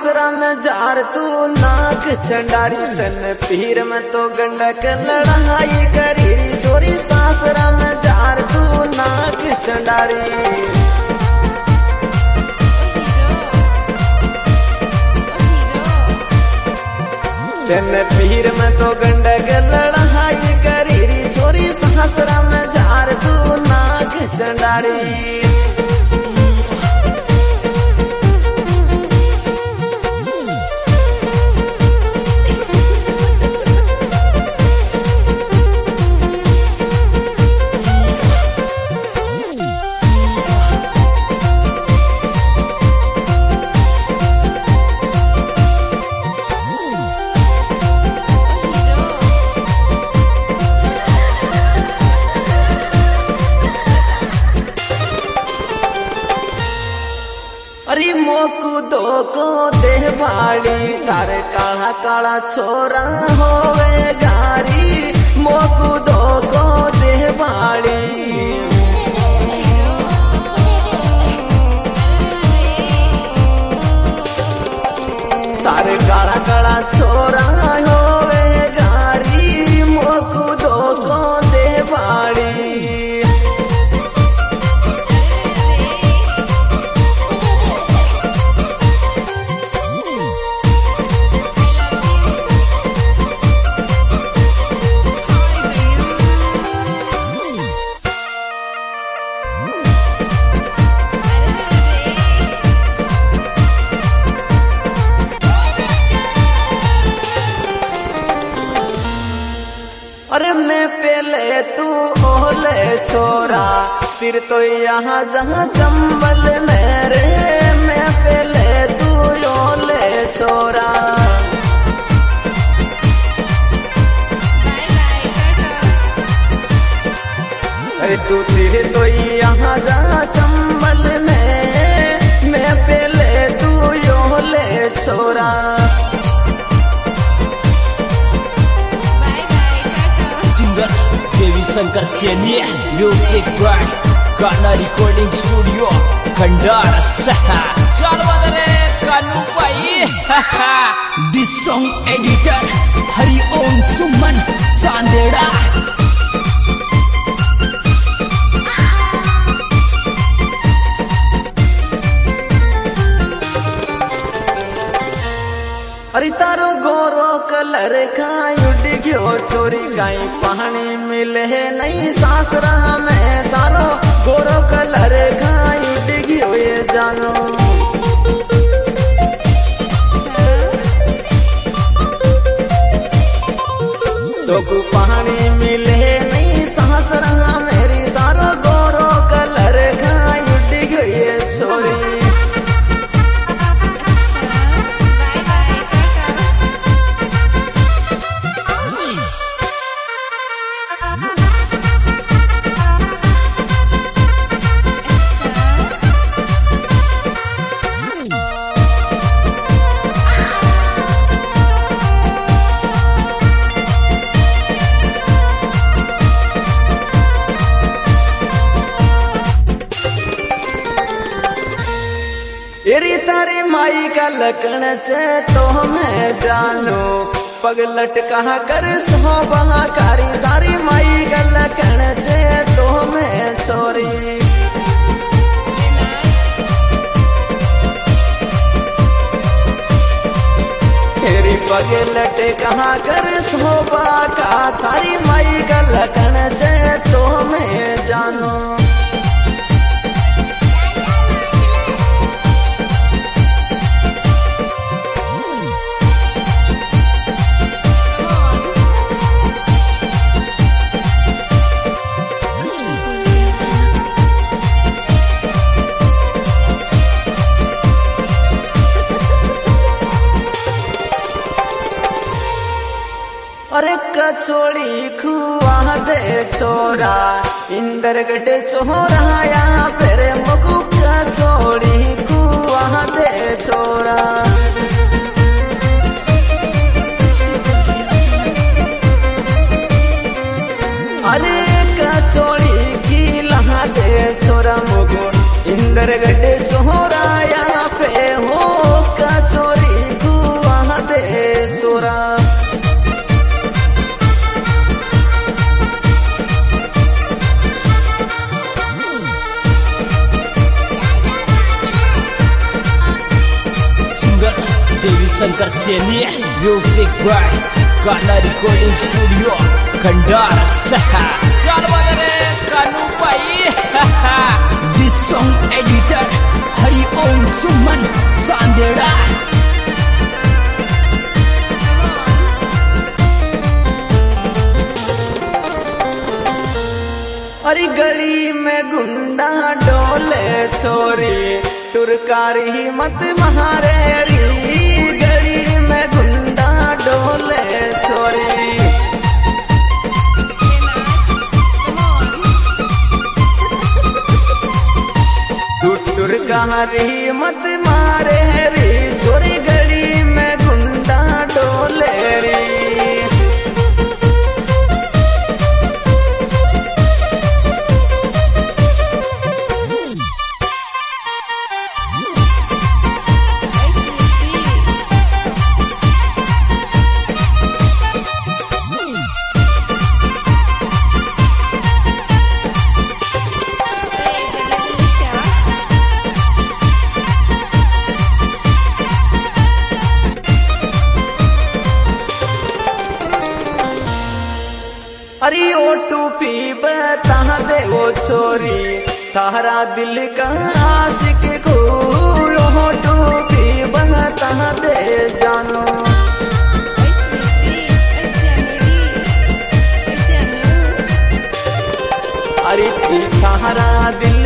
सासरा में जार तू नाक चंडारी तन पीर में तो गंडक लड़ाई करी छोरी सासरा में जार तू नाक चंडारी तन पीर में तो गंडक लड़ाई करी छोरी सासरा में जार तू नाक चंडारी अरे मोकू दो को देह भाड़ी तारे काला काला छोरा होवे गारी मोकू दो को देह भाड़ी तारे काला काला छोरा होवे गारी मोकू दो को देह भाड़ी अरे मैं पहले तू ओले छोरा फिर तो यहाँ जहाँ चंबल मेरे मैं पहले तू ओले छोरा अरे तू फिर तो यहाँ जहाँ चंबल में मैं पहले तू ओले छोरा देवी शंकर सेनी म्यूजिक बाय गाना रिकॉर्डिंग स्टूडियो खंडार सहा चल बदरे कानू भाई दिस सॉन्ग एडिटर हरि ओम सुमन सांदेड़ा अरे तारो गोरो कलर का उड़ गयो छोरी काई पानी मिले नहीं सासरा में तारो गोरो कलर का उड़ गयो ये जानो तो को पानी मिले नहीं सासरा मेरी तारो गोरो कलर का उड़ गयो ये छोरी एरी तारी माई का लकण से तो मैं जानो पगलट कहा कर सो बहाकारी तारी माई का लकण से तो मैं छोरी एरी पगलट कहा कर सो का तारी माई का लकण से तो मैं जानो अरे कचोड़ी खुआ दे छोरा इंदरगढ़ छोरा यहाँ फिर मुकु कचोड़ी खुआ दे छोरा अरे कचोड़ी खिला दे छोरा मुकु इंदरगढ़ छोरा यहाँ पे हो कचोड़ी शंकर सैनी म्यूजिक बाय गाना रिकॉर्डिंग स्टूडियो खंडारा सहा चल बदरे कानू भाई दिस सॉन्ग एडिटर हरि ओम सुमन सांदेड़ा। अरे गली में गुंडा डोले छोरी टुरकारी मत महारे री गली में गुंडा डोले छोरी टुरकारी मत मारे री छोरी गली में गुंडा डोले री। अरे ओ टूपी बता दे वो छोरी तारा दिल का आशिक को ओ टूपी बता दे जानो। अरे तारा दिल